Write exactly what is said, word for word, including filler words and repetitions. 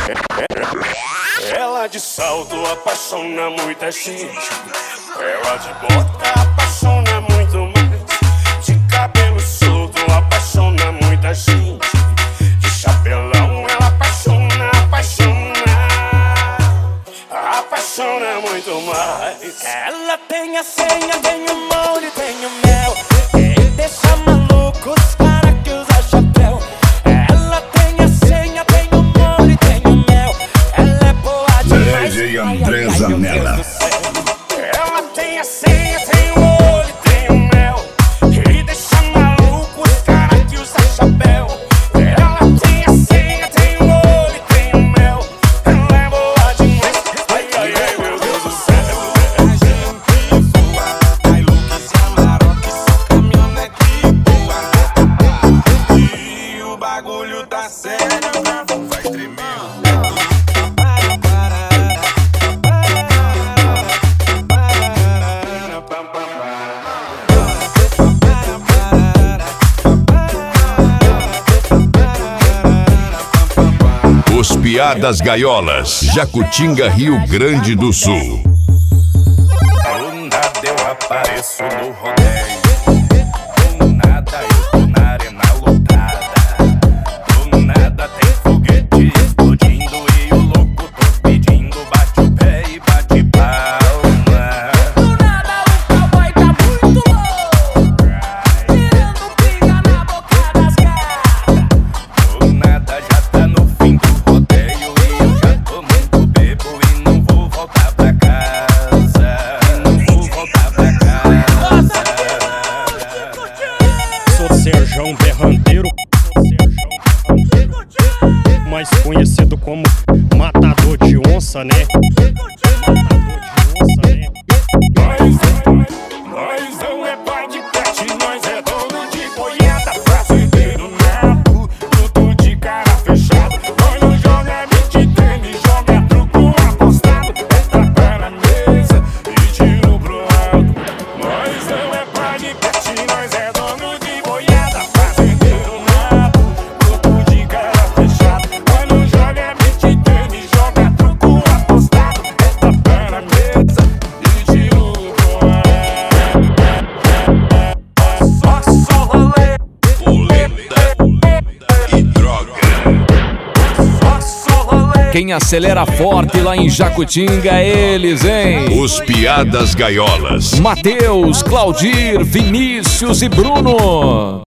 Ela de salto apaixona muita gente. Ela de bota apaixona muito mais. De cabelo solto apaixona muita gente. De chapelão ela apaixona, apaixona, apaixona muito mais. Ela tem a senha, tem o molde, tem o mel. Ele deixa maluco os cara que usa chapéu. Ela tem a senha, tem o molde, tem o mel. Ela é boa demais. D J André Zanella. Ela tem a senha, tem o olho, tem o mel. Ele deixa maluco os cara que usa chapéu. Ela tem a senha, tem o olho, tem o mel. Ela é boa demais. Ai, ai, ai, meu Deus do céu. E o bagulho tá sério, vai tremer. Os Piadas Gaiolas, Jacutinga, Rio Grande do Sul. Do nada eu apareço no rodeio. Do nada eu tô na arena lotada. Do nada tem foguete explodindo e o louco tô pedindo. Bate o pé e bate palma. Do nada o cowboy tá muito louco, tirando pinga na boca das gatas. Do nada já tá no fim do rodeio e eu já tô muito bebo e não vou voltar pra casa. Não vou voltar pra casa. Sou Serjão Berranteiro, mais conhecido como Matador de Onça, né? Matador de Onça, né? Nós, nós não é pai de pet, nós é dono de boiada. Fazendeiro nato, tudo de cara fechada. Nós não joga beat tênis, joga truco apostado. É tapa na mesa e tiro pro alto. Nós não é pai de pet, nós é dono de boiada. Fazendeiro nato, tudo de cara fechada. Nós não joga beat tênis, joga truco apostado. É tapa na mesa e tiro pro alto. Só rolê, E droga. só rolê. Quem acelera forte lá em Jacutinga é eles, hein? Os Piadas Gaiolas. Matheus, Claudir, Vinícius e Bruno.